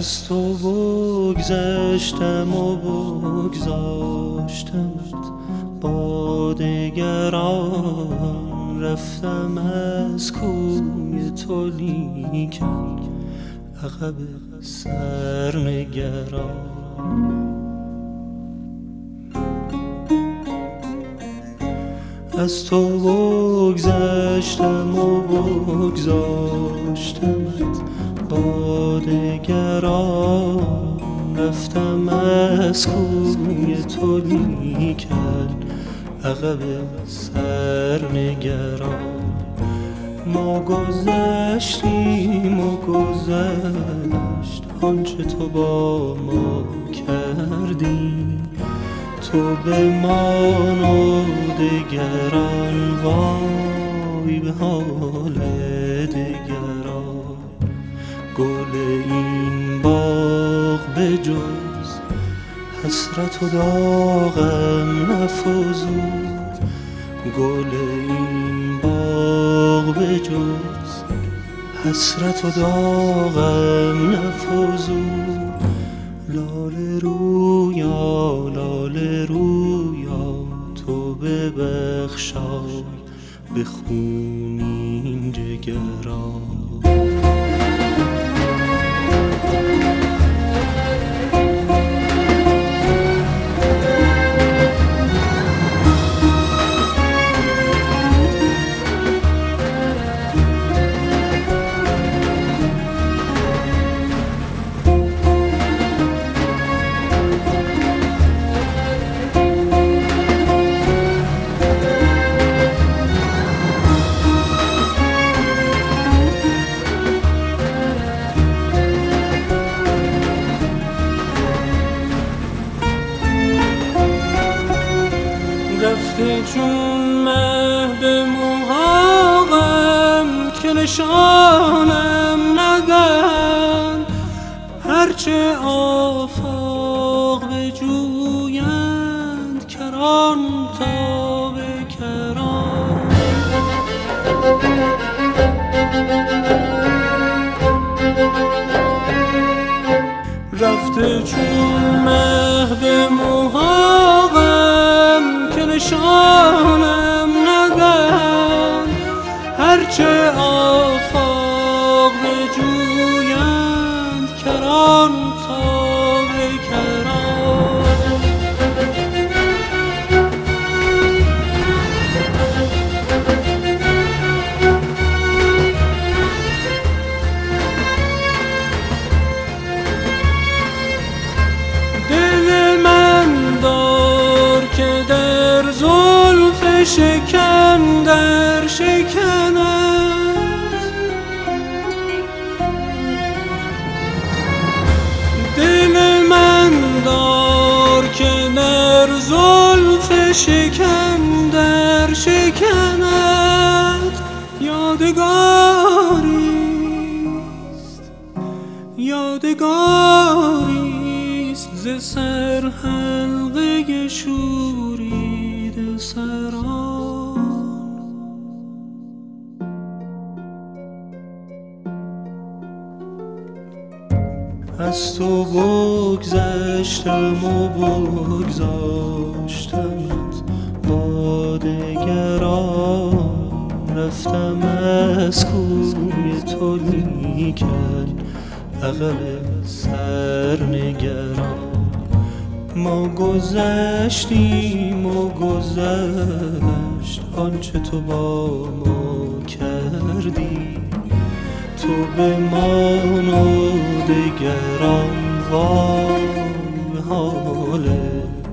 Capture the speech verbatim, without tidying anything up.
از تو بگذشتم و بگذاشتمت با دگران، رفتم از کوی تو لیکن عقب سرنگران. از تو بگذشتم و بگذاشتمت با دگران، رفتم از کوی تو لیکن عقب سرنگران. ما گذشتیم و گذشت آنچه تو با ما کردی، تو بمان و دگران وای به حال دگران. گل این باغ به جز حسرت و داغم نفزود، گل این باغ به جز حسرت و داغم نفزود. لاله رویا لاله رویا تو ببخشای به خونین جگران. رفته چون مه به محاقم که نشانم ندن، هرچه آفاق بجویند کران تا به کران. رفته چون مه به محاقم که نشانم ندن، هرچه آفاق بجویند کران تا به کران. دل من دار که در زلف شکن در شکند، دل من دار که در زلف شکن در شکند. یادگاریست یادگاریست ز سر حلقه شورید سران. از تو بگذشتم و بگذاشتمت با دگران، رفتم از کوی تو لیکن عقب سرنگران. ما گذشتیم و گذشت آنچه تو با ما کردی، تو بمان و دگران وای به حال